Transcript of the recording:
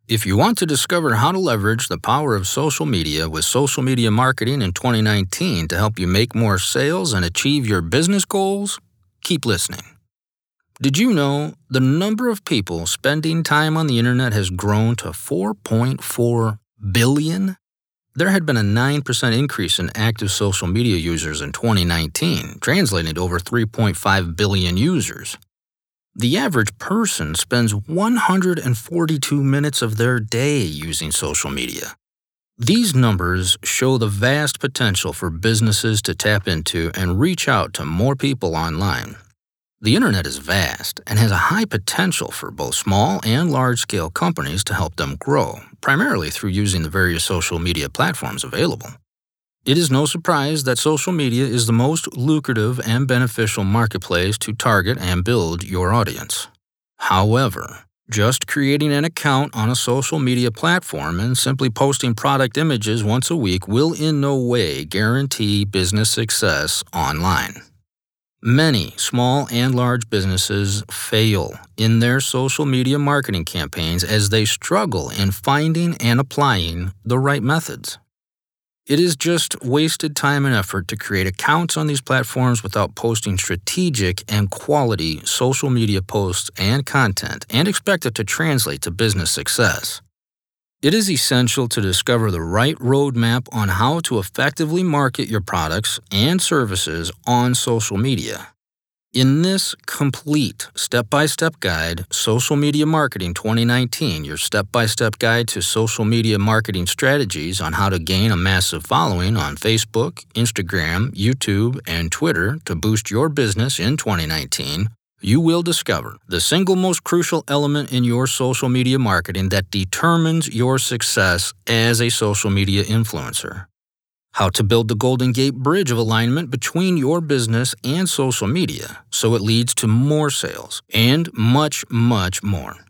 If you want to discover how to leverage the power of social media with social media marketing in 2019 to help you make more sales and achieve your business goals, keep listening. Did you know the number of people spending time on the internet has grown to 4.4 billion? There had been a 9% increase in active social media users in 2019, translating to over 3.5 billion users. The average person spends 142 minutes of their day using social media. These numbers show the vast potential for businesses to tap into and reach out to more people online. The internet is vast and has a high potential for both small and large-scale companies to help them grow, primarily through using the various social media platforms available. It is no surprise that social media is the most lucrative and beneficial marketplace to target and build your audience. However, just creating an account on a social media platform and simply posting product images once a week will in no way guarantee business success online. Many small and large businesses fail in their social media marketing campaigns as they struggle in finding and applying the right methods. It is just wasted time and effort to create accounts on these platforms without posting strategic and quality social media posts and content and expect it to translate to business success. It is essential to discover the right roadmap on how to effectively market your products and services on social media. In this complete step-by-step guide, Social Media Marketing 2019, your step-by-step guide to social media marketing strategies on how to gain a massive following on Facebook, Instagram, YouTube, and Twitter to boost your business in 2019, you will discover the single most crucial element in your social media marketing that determines your success as a social media influencer. How to build the Golden Gate Bridge of alignment between your business and social media so it leads to more sales and much, much more.